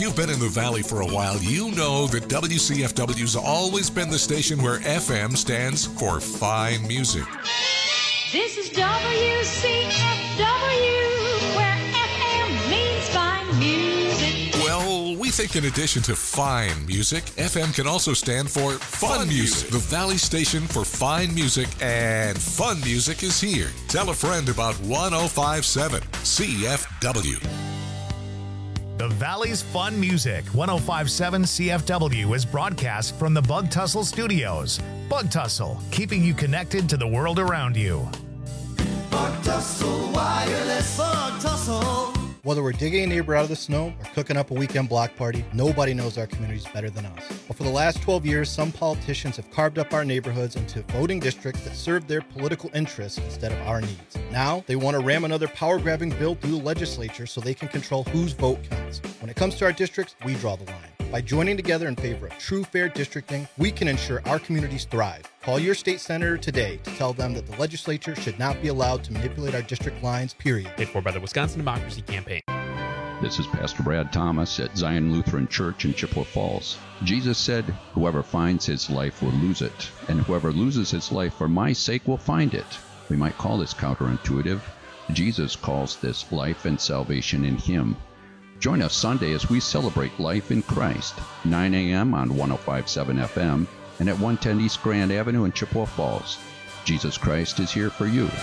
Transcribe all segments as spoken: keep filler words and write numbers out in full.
you've been in the Valley for a while, you know that W C F W's always been the station where F M stands for fine music. This is W C F W, where F M means fine music. Well, we think in addition to fine music, F M can also stand for fun, fun music. music. The Valley station for fine music and fun music is here. Tell a friend about one oh five point seven C F W. The Valley's Fun Music, one oh five point seven C F W, is broadcast from the Bug Tussle Studios. Bug Tussle, keeping you connected to the world around you. Bug Tussle Wireless. Bug Tussle. Whether we're digging a neighbor out of the snow or cooking up a weekend block party, nobody knows our communities better than us. But for the last twelve years, some politicians have carved up our neighborhoods into voting districts that serve their political interests instead of our needs. Now, they want to ram another power-grabbing bill through the legislature so they can control whose vote counts. When it comes to our districts, we draw the line. By joining together in favor of true, fair districting, we can ensure our communities thrive. Call your state senator today to tell them that the legislature should not be allowed to manipulate our district lines, period. Paid for by the Wisconsin Democracy Campaign. This is Pastor Brad Thomas at Zion Lutheran Church in Chippewa Falls. Jesus said, "Whoever finds his life will lose it, and whoever loses his life for my sake will find it." We might call this counterintuitive. Jesus calls this life and salvation in him. Join us Sunday as we celebrate life in Christ, nine a.m. on one oh five point seven F M and at one ten East Grand Avenue in Chippewa Falls. Jesus Christ is here for you.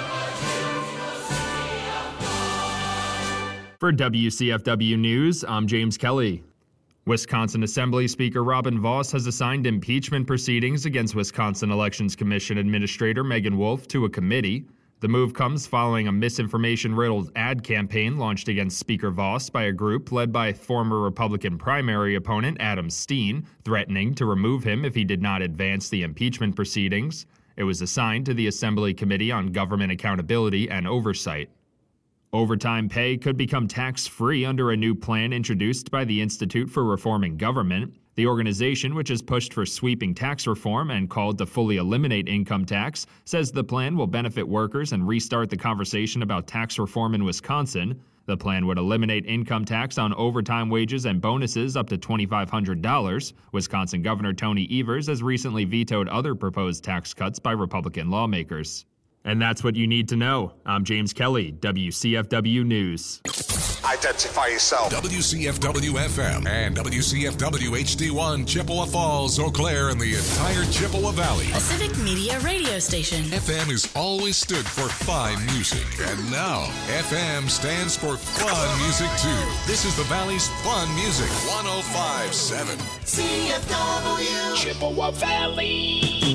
For W C F W News, I'm James Kelly. Wisconsin Assembly Speaker Robin Vos has assigned impeachment proceedings against Wisconsin Elections Commission Administrator Megan Wolf to a committee. The move comes following a misinformation-riddled ad campaign launched against Speaker Vos by a group led by former Republican primary opponent Adam Steen, threatening to remove him if he did not advance the impeachment proceedings. It was assigned to the Assembly Committee on Government Accountability and Oversight. Overtime pay could become tax-free under a new plan introduced by the Institute for Reforming Government. The organization, which has pushed for sweeping tax reform and called to fully eliminate income tax, says the plan will benefit workers and restart the conversation about tax reform in Wisconsin. The plan would eliminate income tax on overtime wages and bonuses up to two thousand five hundred dollars. Wisconsin Governor Tony Evers has recently vetoed other proposed tax cuts by Republican lawmakers. And that's what you need to know. I'm James Kelly, W C F W News. Identify yourself. W C F W F M and W C F W H D one, Chippewa Falls, Eau Claire, and the entire Chippewa Valley. A civic media radio station. F M has always stood for fine music, and now F M stands for fun music too. This is the Valley's Fun Music, one oh five point seven C F W Chippewa Valley.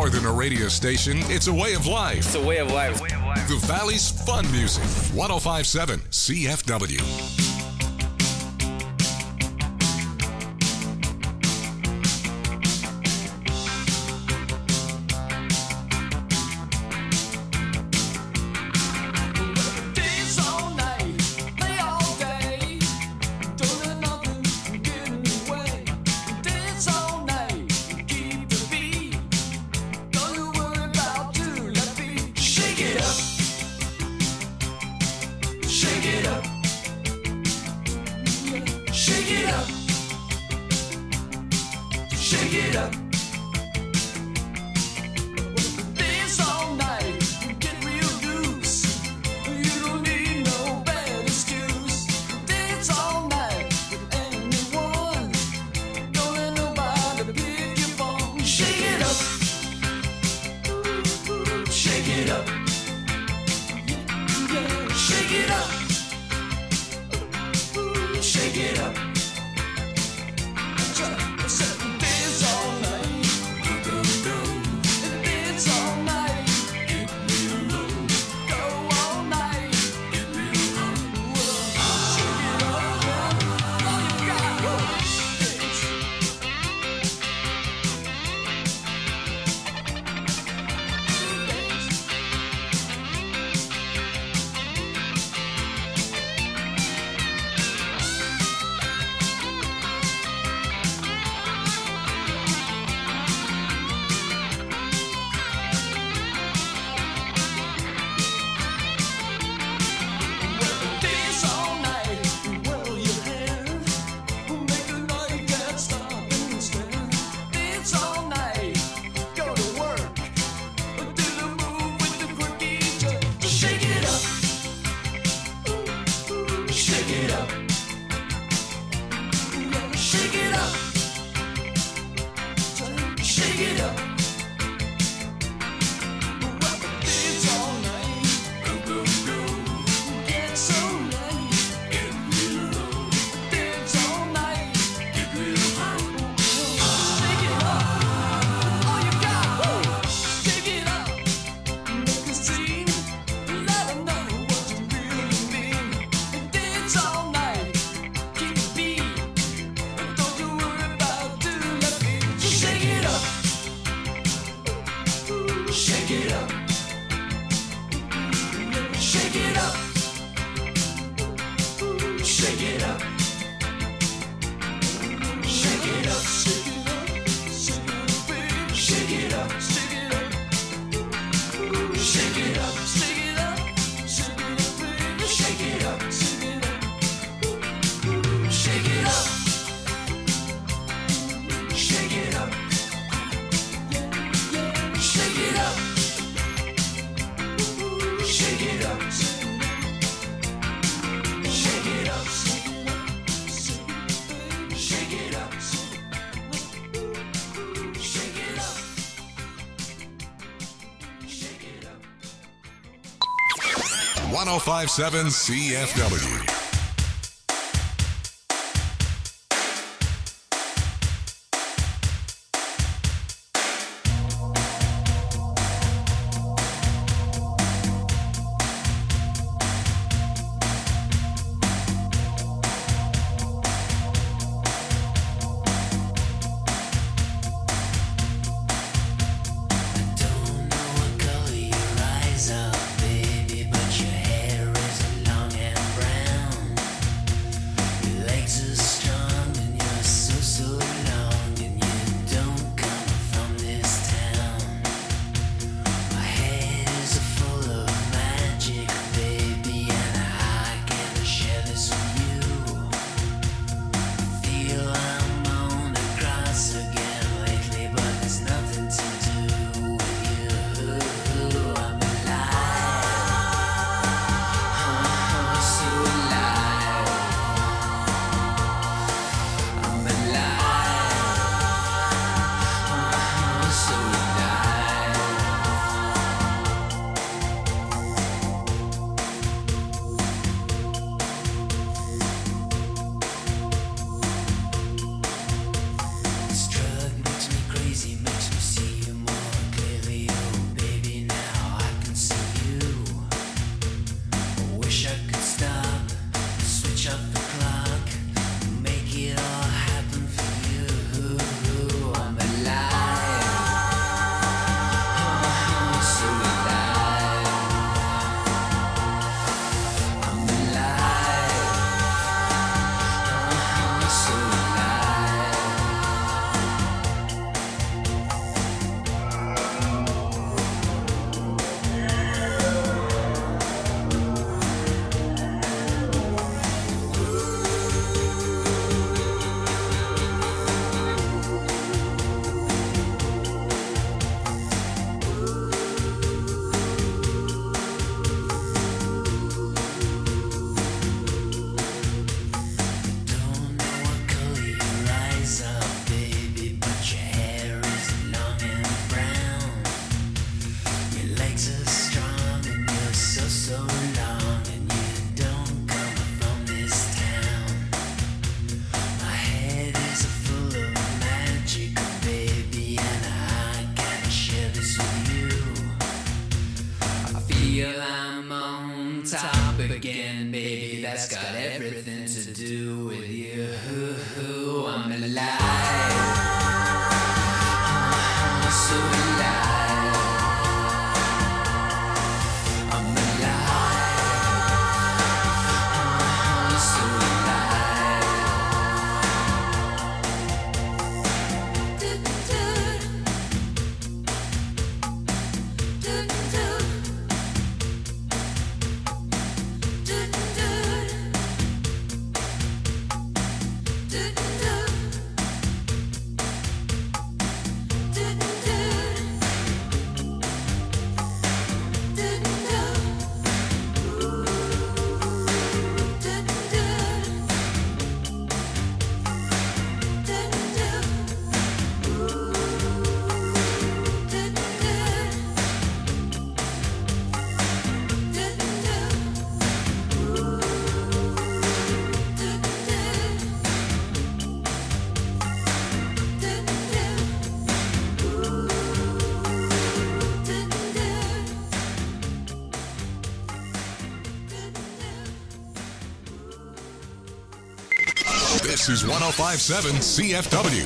more than a radio station, it's a way of life. It's a way of life. The Valley's Fun Music. one oh five point seven C F W. one oh five point seven C F W. Baby, but your hair is long and brown. This is one oh five point seven C F W.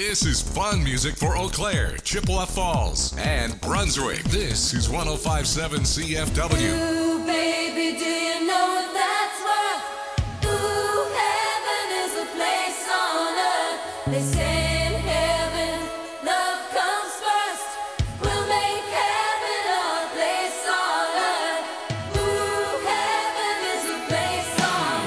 This is fun music for Eau Claire, Chippewa Falls, and Brunswick. This is one oh five point seven C F W. Ooh, baby, do you know what that's worth? Ooh, heaven is a place on earth. They say in heaven, love comes first. We'll make heaven our place on earth. Ooh, heaven is a place on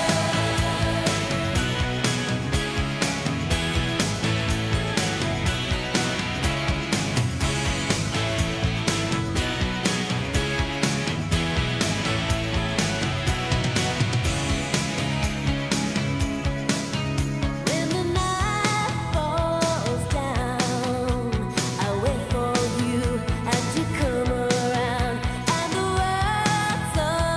When the night falls down, I wait for you and you come around, and the world's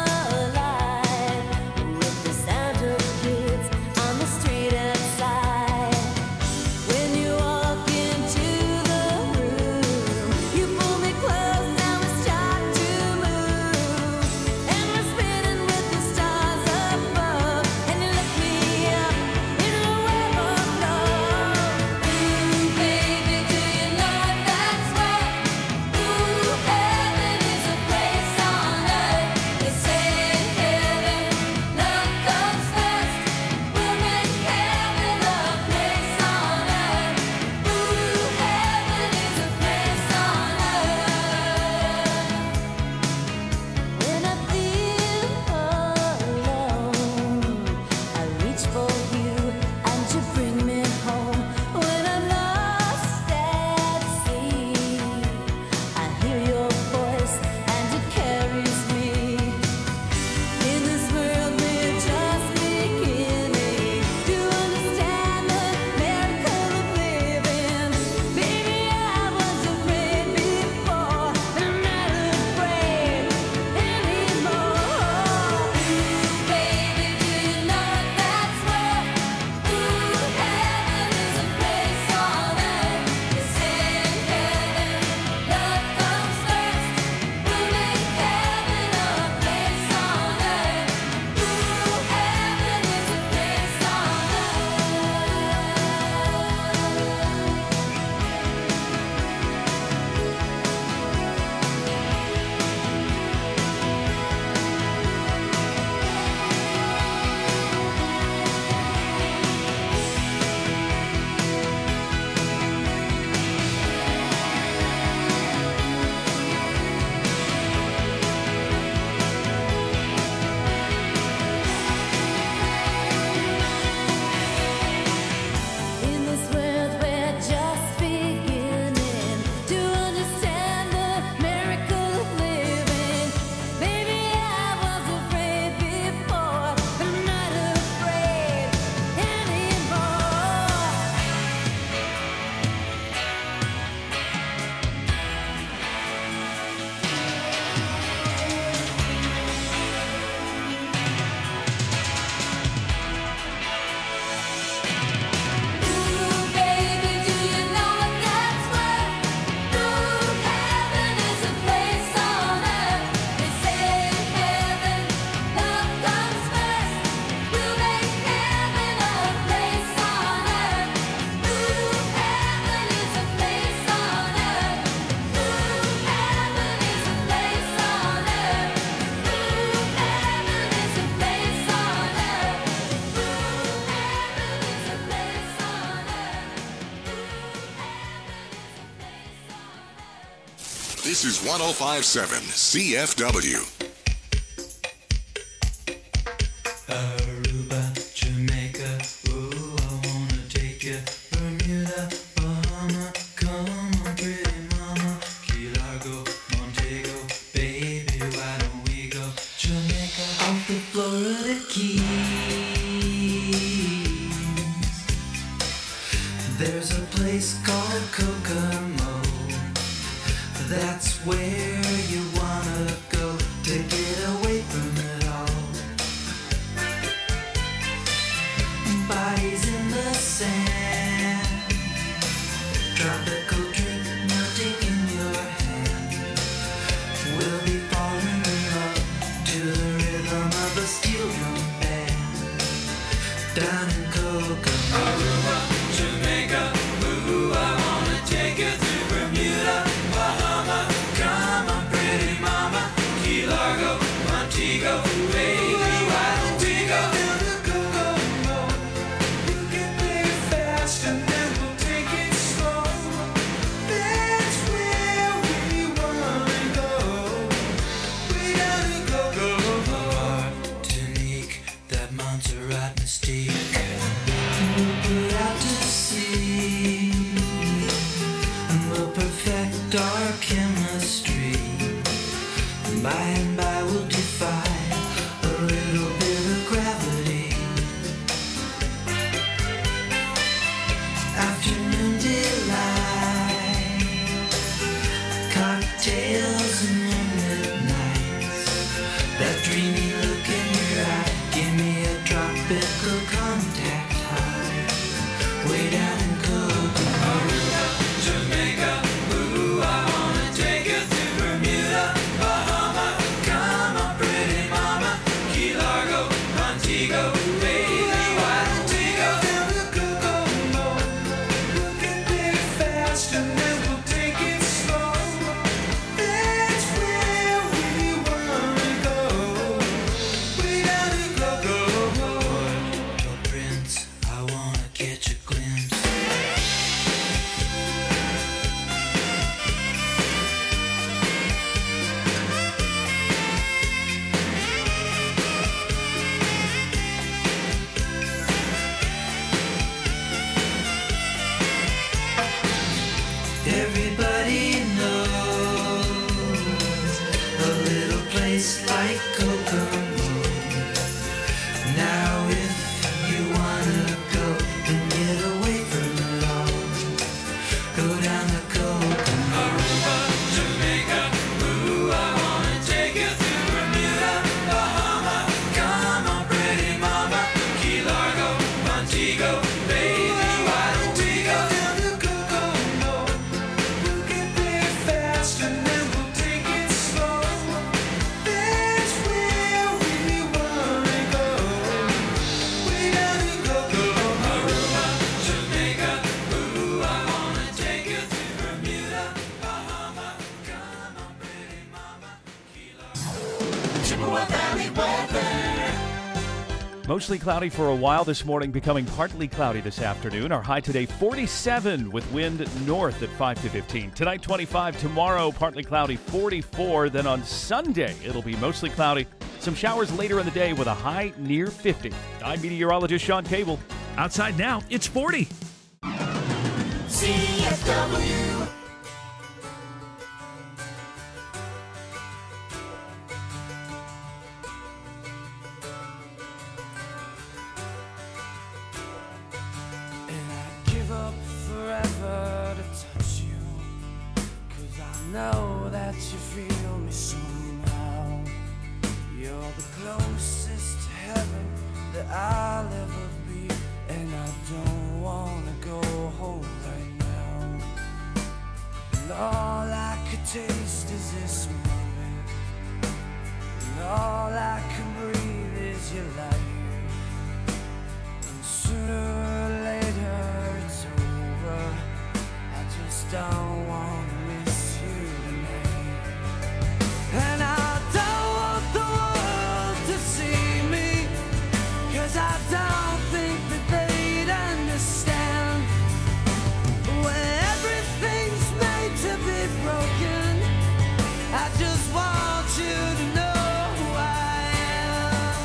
alive with the sound of kids on the street outside. When you walk into the room, you pull me close, now we start to move, and we're spinning with the stars above, and you lift me up in a web of love. Ooh, baby, do you know what that's worth? Ooh, heaven is a place on earth. They say in heaven, love comes first. We'll make heaven a place on earth. Ooh, heaven is a place on earth. When I feel alone, I reach for you and you bring me home. When I'm lost at sea, I hear your voice and it carries me. In this world we're just beginning to understand the miracle of living. Baby, I was afraid before, but I'm not afraid anymore. Baby, do you know what that's worth? Ooh, heaven is a place on earth. They say in heaven, love comes first. We'll make heaven a place on earth. Ooh, heaven is a place on In this world we're just beginning to understand the miracle of living. Baby, I was afraid before, but I'm not afraid anymore. Ooh, baby, do you know what that's worth? Ooh, heaven is a place on earth. They say in heaven, love comes first. We'll make heaven a place on earth. Ooh, heaven is a place on earth. Ooh, heaven is a place on earth. Ooh, heaven is a place on earth. Ooh, heaven is a place on earth. This is one oh five point seven C F W. Aruba, Jamaica, ooh, I wanna take you. Bermuda, Bahama, come on, pretty mama. Key Largo, Montego, baby, why don't we go? Jamaica, off the Florida Keys. There's a place called Kokomo. That's where you wanna go. Take By and by we'll defy a little bit of gravity. Afternoon delight, cocktails and moonlit nights. That dreamy look in your eye, give me a tropical contact high. Way down in Coconut, Aruba, Jamaica. Ooh, I wanna take you to Bermuda, Bahama. Come on, pretty mama, Key Largo, Montego, baby, why don't we go down to Kokomo? We'll get there fast and then we'll take it slow. That's where we wanna go. Way down to Kokomo. Your prince, I wanna catch a glimpse. Everybody knows a little place like Kokomo. Now if you wanna go and get away from it all, go down to Kokomo. Aruba, Jamaica, ooh, I wanna take you to Bermuda, Bahama. Come on, pretty mama, Key Largo, Montego, baby, why don't we go down to Kokomo? We'll get there fast and then we'll take it slow. That's where we wanna go. Way down to Kokomo. Aruba, Jamaica, ooh, I wanna take you to Bermuda, Bahama. Come on, pretty mama, Key Largo. Chippewa Valley weather. Mostly cloudy for a while this morning, becoming partly cloudy this afternoon. Our high today, forty-seven, with wind north at five to fifteen. Tonight, twenty-five. Tomorrow, partly cloudy, forty-four. Then on Sunday, it'll be mostly cloudy. Some showers later in the day with a high near fifty. I'm meteorologist Sean Cable. Outside now, it's forty. C F W. And I'd give up forever to touch you, 'cause I know that you feel me somehow. You're the closest to heaven that I'll ever be, and I don't wanna go home right now. And all I could taste is this moment, and all I can breathe is your life. And sooner or later it's over, I just don't wanna miss you tonight. And I don't want the world to see me, 'cause I don't think that they'd understand. When everything's made to be broken, I just want you to know who I am.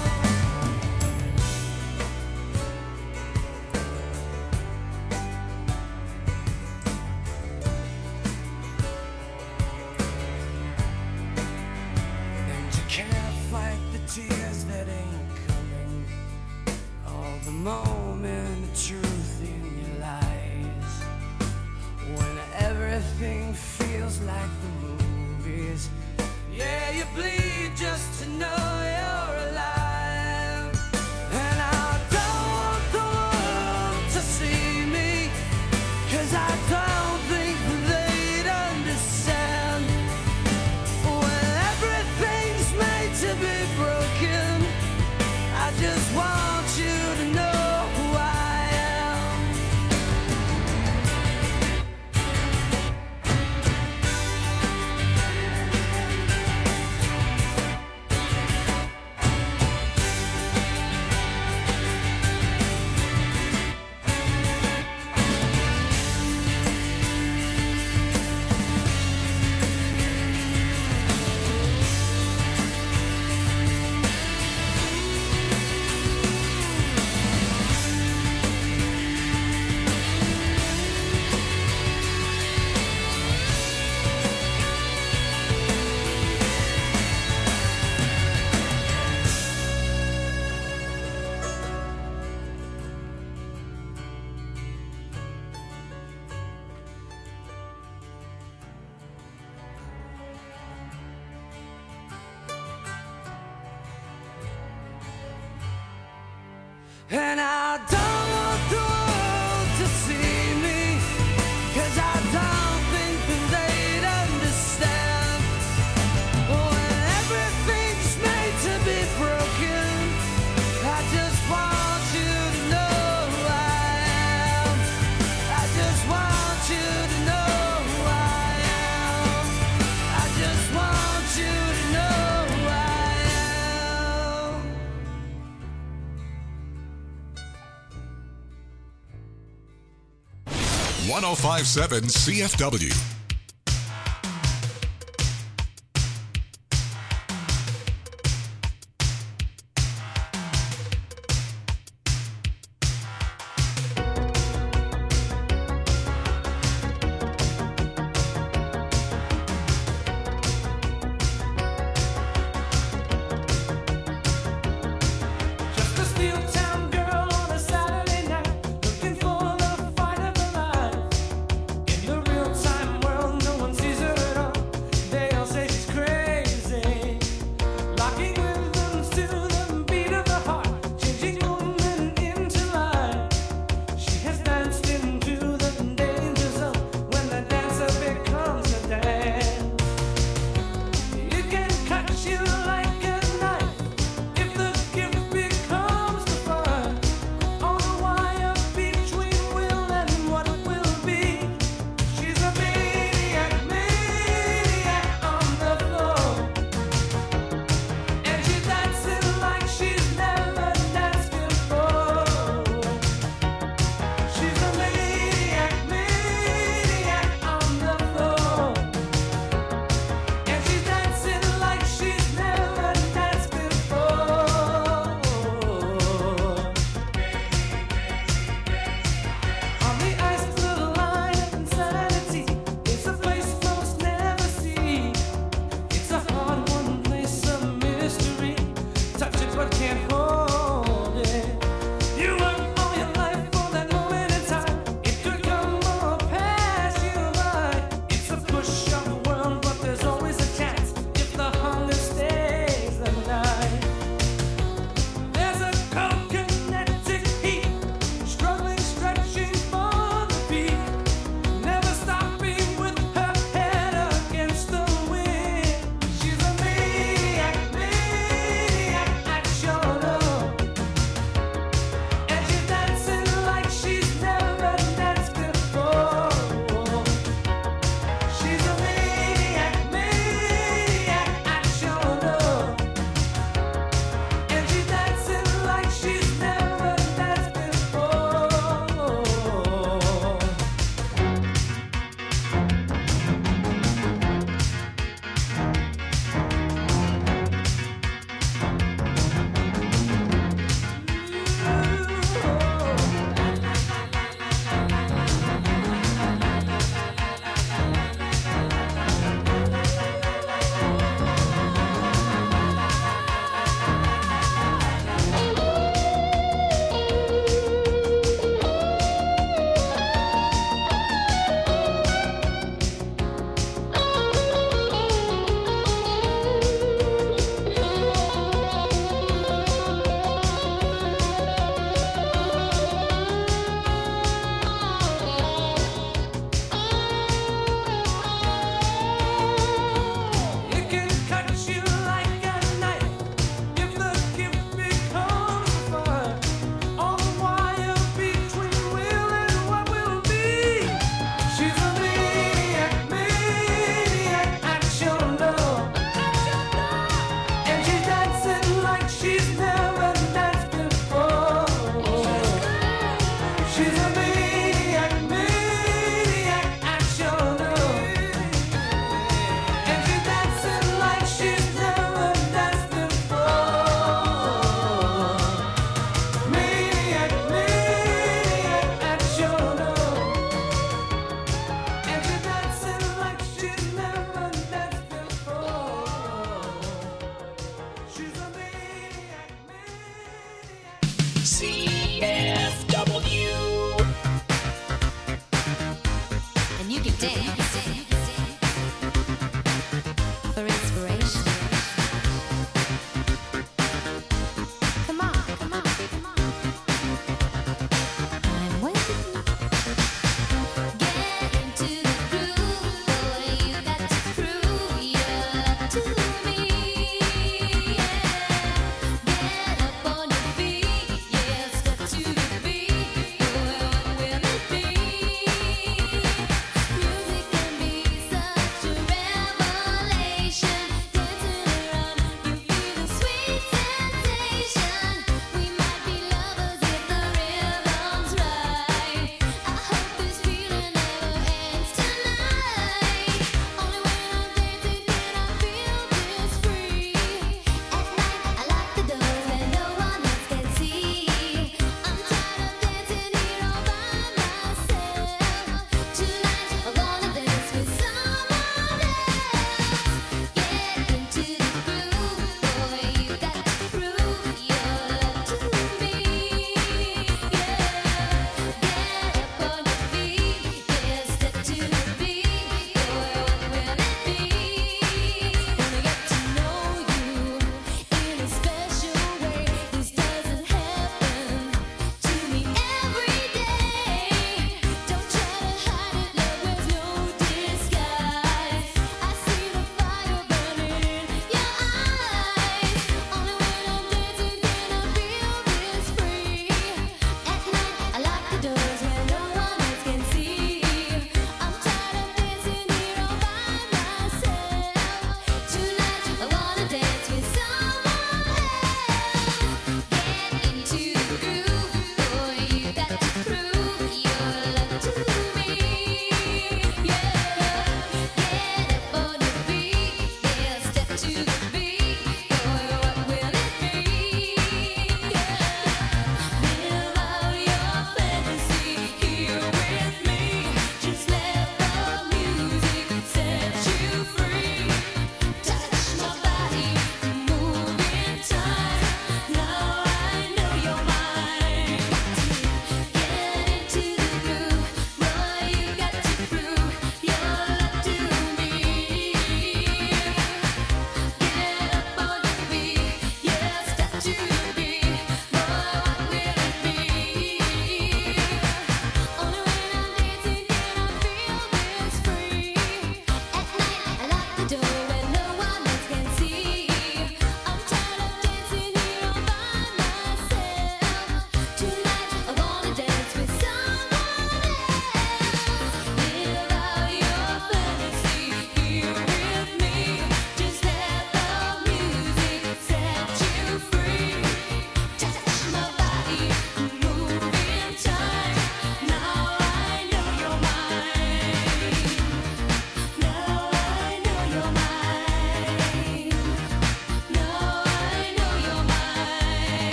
And you can't fight the tears that ain't coming, all the moment of truth in your lies. When everything feels like the movies, yeah, you bleed just to know you're alive. And I don't want the world to see me, 'cause I don't think that they'd understand. When everything's made to be broken, I just want you to know who I am. And I don't want the world to see me, 'cause I don't think that they'd understand. When everything's made to be broken, I just want you to know who I am. I just want you to know who I am. I just want you to know who I am. one oh five point seven C F W. Just a steel town girl on a Saturday night, looking for the fight of her life. In the real time world, no one sees her at all. They all say she's crazy, locking rhythms to the beat of the heart, changing woman into life. She has danced into the danger zone when the dancer becomes a dance. It can cut you like a knife if the gift becomes the fun. On the wire between will and what will be. She's a maniac, maniac on the floor. And she's dancing like she's never danced before. She's a maniac, maniac on the floor. And she's dancing like she's never danced before. On the ice, the line of insanity. It's a place most never see. It's a hard one, place of mystery. Touch it but can't hold it. You work all your life for that moment in time. It could come or pass you by. It's a push of the world, but there's always a chance if the hunger stays the night. There's a cold-kinetic heat, struggling, stretching for the peak, never stopping with her head against the wind. She's a maniac, maniac at your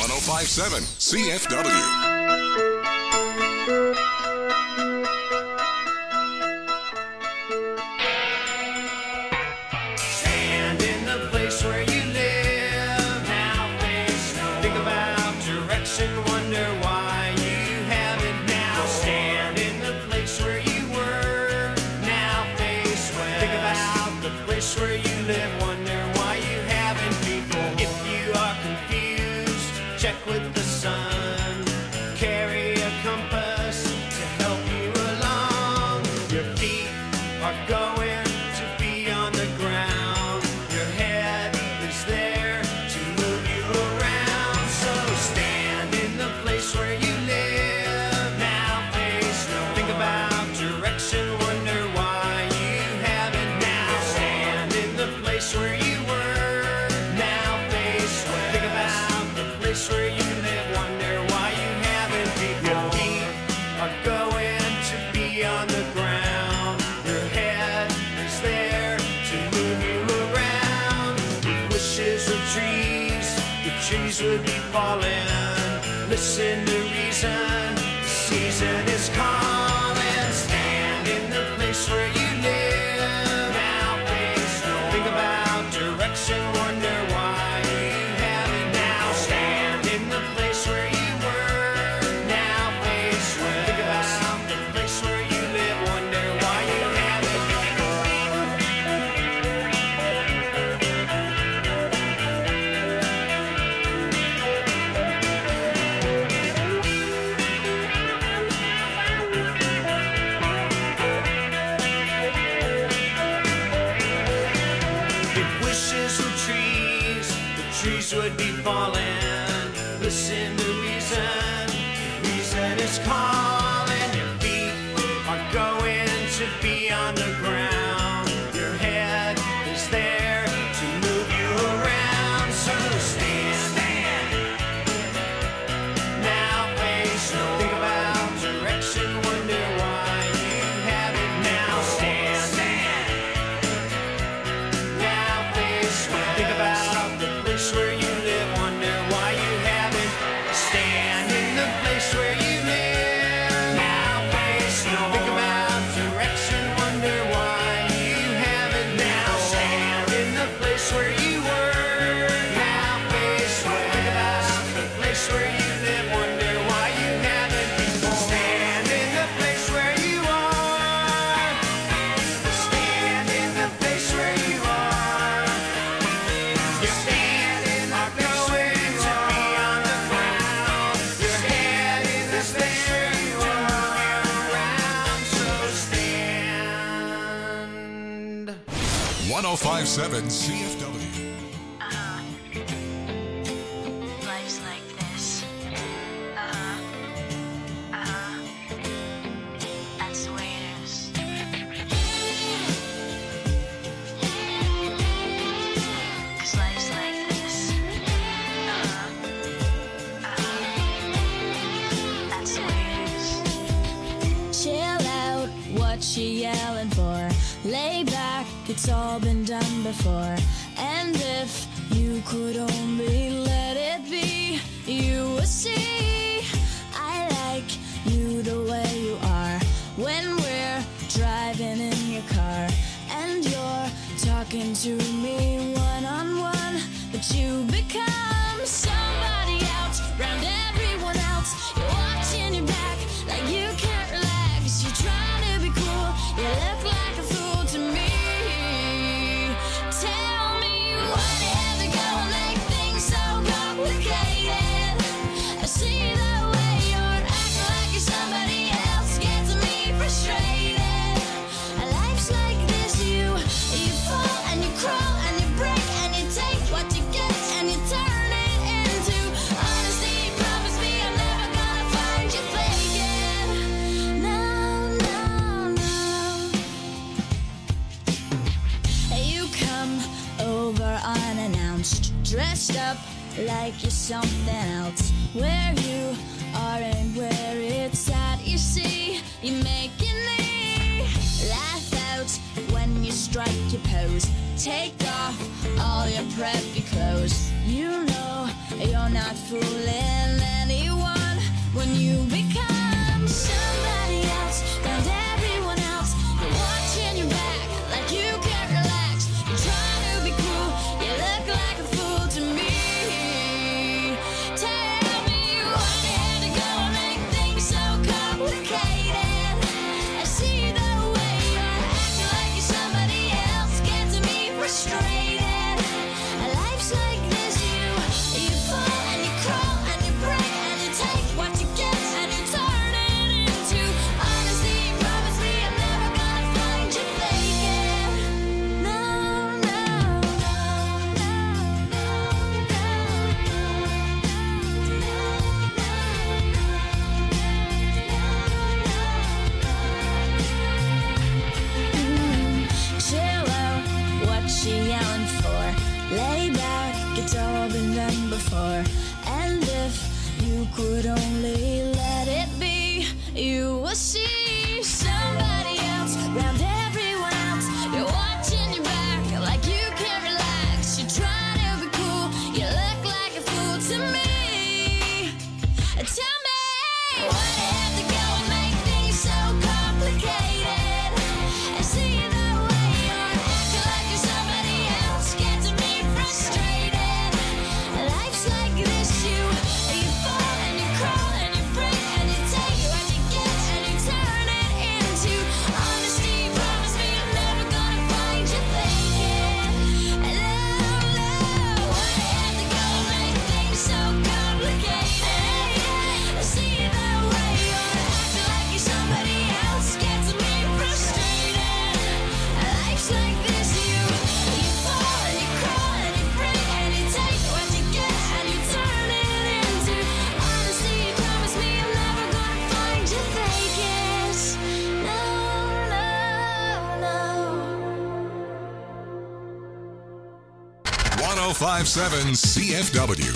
one oh five point seven C F W. Stand in the place where you live. Now face no. Think about direction. Wonder why you haven't now. Stand in the place where you were. Now face where. Think about the place where you live. Wonder why you haven't before. If you are confused, check with the sun. Carry a compass to help you along. Your feet are going to be on the ground. Your head is there to move you around. So stand in the place where you live. Now face no. Think about direction. Wonder why you haven't now. Stand in the place where you were. Now face where. Think about the place where you live. Wonder why you haven't before. Your feet are going to be on the ground. Your head is there to move you around. With wishes of trees, the trees would be falling. Listen to reason, the season is calling. Stand in the place where you live. Now face no. Think about direction. Wonder why you haven't now. Stand in the place where you were. Now face where. Think about the place where you live. Wonder why you haven't If wishes were trees, the trees would be falling. Listen to reason, reason is calling. Your feet are going to be on the ground. Your head is there to move you around. So stand, stand. Now face no. Think about direction. Wonder why you haven't now. Stand, stand. Now face where. Think about the place where you live. Wonder why you haven't. Stand in the place where you live. Now face no. Think about direction. Wonder why you haven't now. Stand in the place where you were. Now face where. Think about the place where you live. Wonder why you haven't before. Stand in the place where you are. Stand in the place where you are. Your feet are going to be on the ground. Your head is there to move you around. So stand. one oh five point seven C F W. Uh-huh. Life's like this. Uh-huh. Uh-huh. That's the way it is. Cause life's like this. Uh-huh. Uh-huh. That's the way it is. Chill out, what you yelling for? Lay back, it's all been done before. And if you could only let it be, you would see I like you the way you are. When we're driving in your car and you're talking to me one-on-one, but you become somebody else round everyone else. You're watching your back like you can't relax. You're trying to be cool, you look like a fool to me. Tell me why do you have to go and make things so complicated? I see the way you're acting like you're somebody else gets me frustrated. Life's like this, you you fall and you crawl and you break and you take what you get and you turn it into honesty. Promise me I'm never gonna find you faking. No, no, no. You come over unannounced, dressed up like you're something else. Where you are and where it's at, you see, you making me laugh out when you strike your pose. Take off all your preppy clothes. You know you're not not fooling anyone when you become somebody else and everyone else. You're watching your back like you can't relax. You're trying to be cool, you look like a fool to me. Tell me why you had to go and make things so complicated. I see the way you're acting like you're somebody else, gets me frustrated. Life's like this, you you fall and you crawl and you break and you take what you get and you turn it into honesty. Promise me I'm never gonna find you faking. No, no, no, no, chill out, what she yelling for? Lay back, it's all been done before. And if you could only let it be, you will see somebody else round everyone else. You're watching your back like you can't relax. You're trying to be cool, you look like a fool to me. Tell me why you have to go and make things so complicated. I see the way you're acting like you're somebody else, gets me frustrated. Life's like this, you you fall and you crawl and you break and you take what you get and you turn it into honesty. Promise me I'm never gonna find you faking. No, no, why you have to go and make things so complicated? I see the way you're acting like you're somebody else, gets me frustrated. Life's like this, you you fall and you crawl and you break and you take what you get and you turn it into honesty. Promise me I'm never gonna find you faking. No, no, no. one oh five point seven C F W.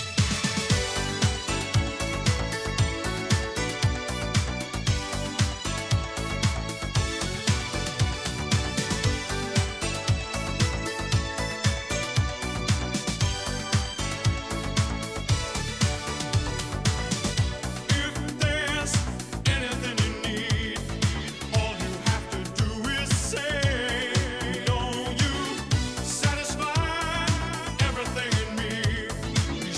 There's anything you need, all you have to do is say, don't you satisfy everything in me?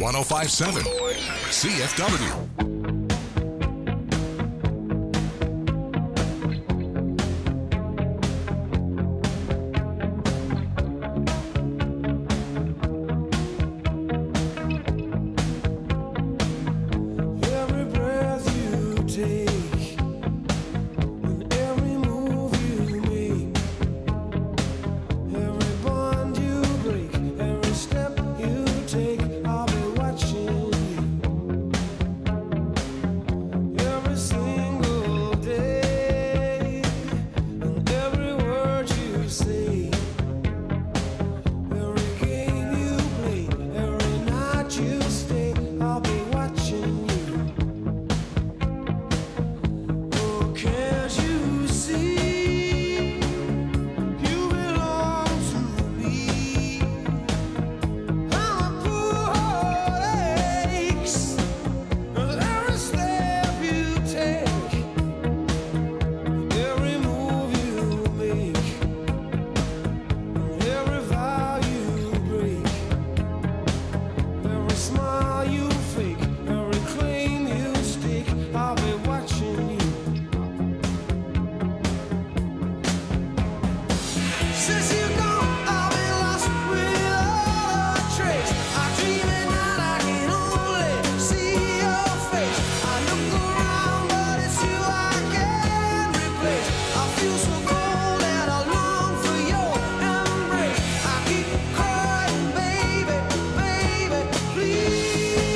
one oh five point seven C F W. Every breath you take, and every move you make, every bond you break, every step you take, I'll be watching you. Every single day, and every word you say, every game you play, every night you stay, I'll be watching you. Oh, can't you see? You belong to me. I'm a poor heart aches with every step you take, every move you make, every vow you break, every smile you fake, every claim you stake, I'll be watching you. Since you're gone, I'll be lost without a trace. I dream at night, I can only see your face. I look around, but it's you I can't replace. I feel so cold and I long for your embrace. I keep crying, baby, baby, please.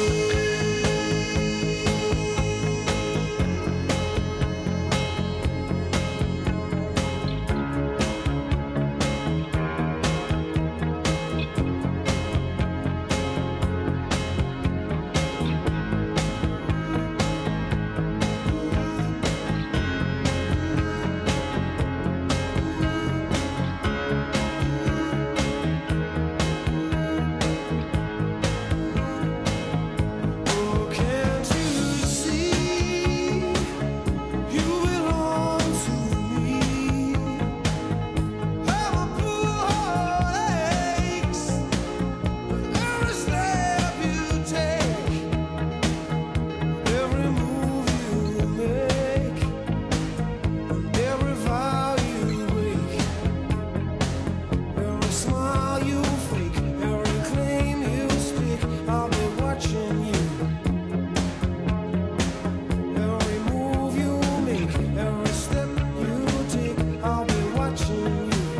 Oh, can't you see? You belong to me. I'm a poor heart aches with every step you take, every move you make, every vow you break, every smile you fake, every claim you stake, I'll be watching you. Every move you make, every step you take, I'll be watching you.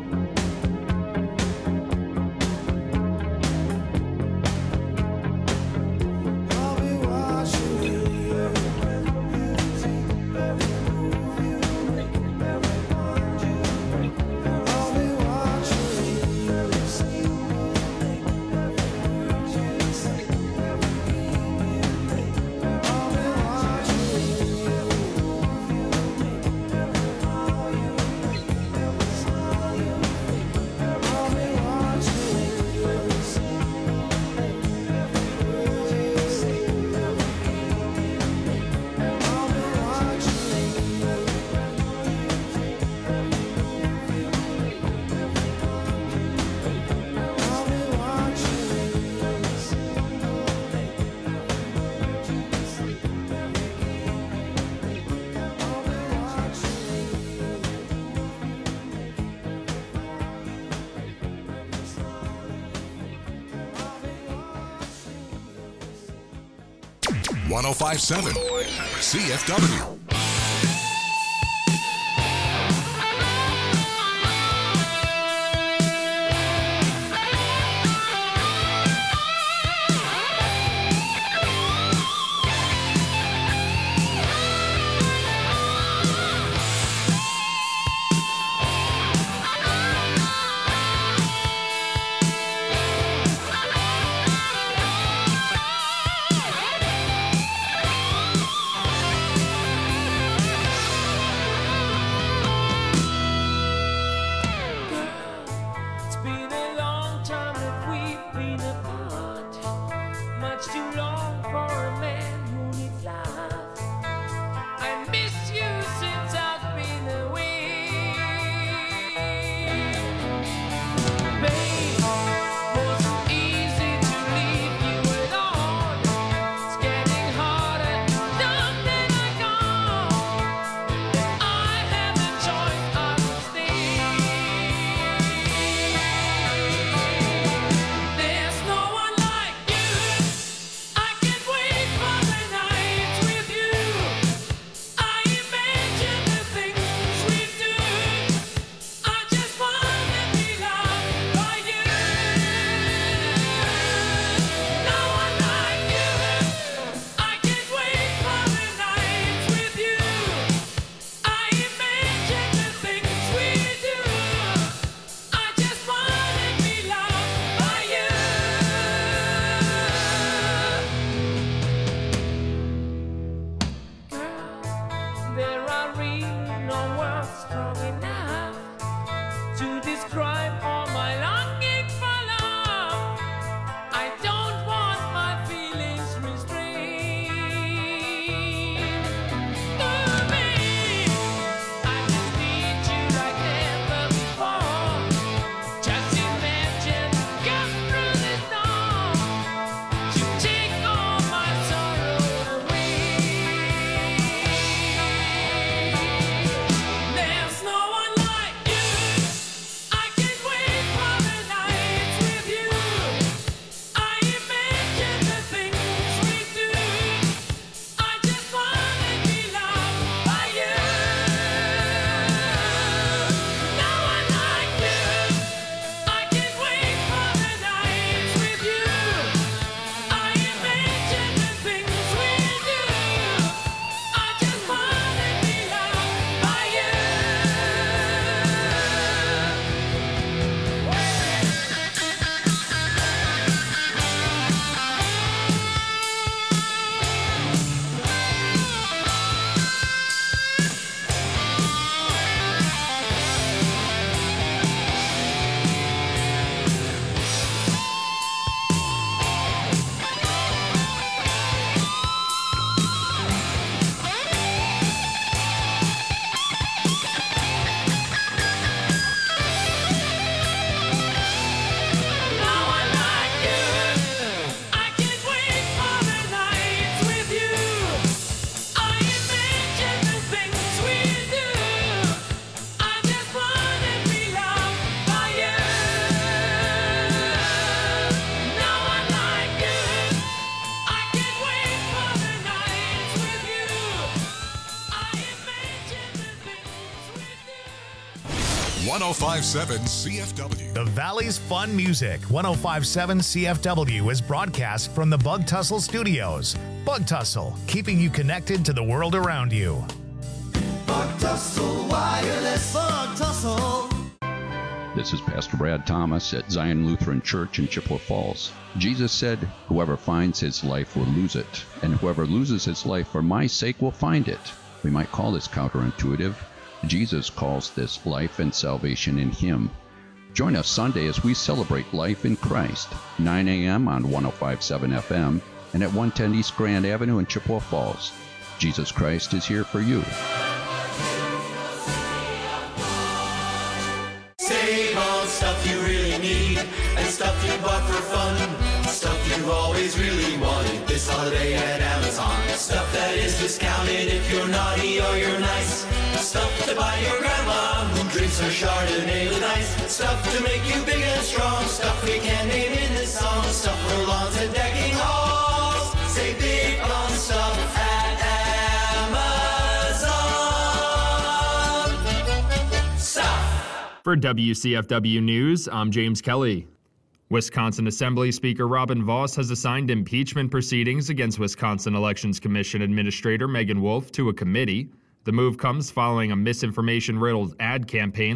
I'll be watching you. Every breath you take, every move you make, every bond you break, I'll be watching you. Every single day, every word you say, every game you play, I'll be watching you. Every move you make, every vow you break, every smile you fake, I'll be watching you. Every single day, every word you say, every game you play, I'll be watching you. Every breath you take, every move you make, every bond you break, I'll be watching you. Every single day, every word you say, every game you play, I'll be watching you. Every move you make, every vow you break, every smile you fake, I'll be watching you. one oh five point seven C F W. It's been a long time that we've been apart, much too long for a man who needs love. I miss you since I've been away. Babe, wasn't easy to leave you alone. one oh five point seven C F W. The Valley's Fun Music, one oh five point seven C F W, is broadcast from the Bug Tussle Studios. Bug Tussle, keeping you connected to the world around you. Bug Tussle Wireless. Bug Tussle. This is Pastor Brad Thomas at Zion Lutheran Church in Chippewa Falls. Jesus said, whoever finds his life will lose it, and whoever loses his life for my sake will find it. We might call this counterintuitive. Jesus calls this life and salvation in him. Join us Sunday as we celebrate life in Christ, nine a.m. on one oh five point seven F M and at one ten East Grand Avenue in Chippewa Falls. Jesus Christ is here for you. Save on stuff you really need and stuff you bought for fun. Stuff you've always really wanted this holiday at Amazon. Stuff that is discounted if you're naughty or you're nice. Stuff to buy your grandma who drinks her Chardonnay with ice. Stuff to make you big and strong. Stuff we can't name in this song. Stuff for lawns and decking halls. Save big on stuff at Amazon. Stuff. For W C F W News, I'm James Kelly. Wisconsin Assembly Speaker Robin Voss has assigned impeachment proceedings against Wisconsin Elections Commission Administrator Megan Wolf to a committee. The move comes following a misinformation-riddled ad campaign